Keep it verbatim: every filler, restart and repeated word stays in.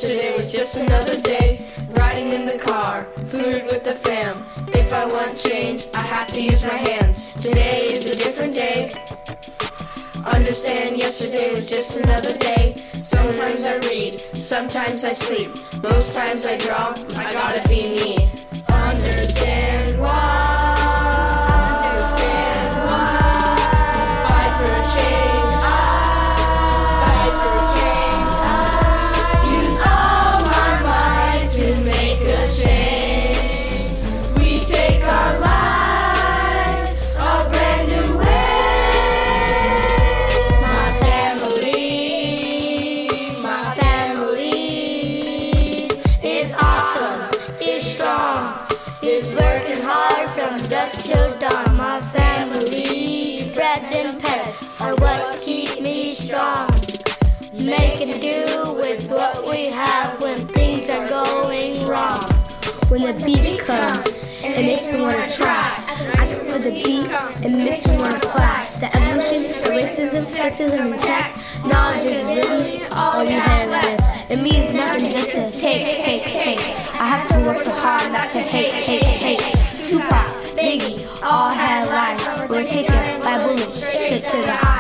Yesterday was just another day, riding in the car, food with the fam. If I want change, I have to use my hands. Today is a different day. Understand yesterday was just another day. Sometimes I read, sometimes I sleep. Most times I draw, I gotta be me. Understand why. Understand why. Fight for change, I. Fight for change, I. Use all my might to make a change. We take our lives a brand new way. My family, my family is awesome, is strong, is working hard from dusk till dawn. My family, friends and pets are what keep me strong. Making do with what we have when things are going wrong. When the beat comes, it makes me wanna try. I can feel the beat, it makes me wanna fly. The evolution of racism, sexism, and tech. Knowledge is really all you have left. It means nothing just to take, take, take. I have to work so hard not to hate, hate, hate. Tupac, Biggie, all had lives. We're taken by bullets straight to the eye.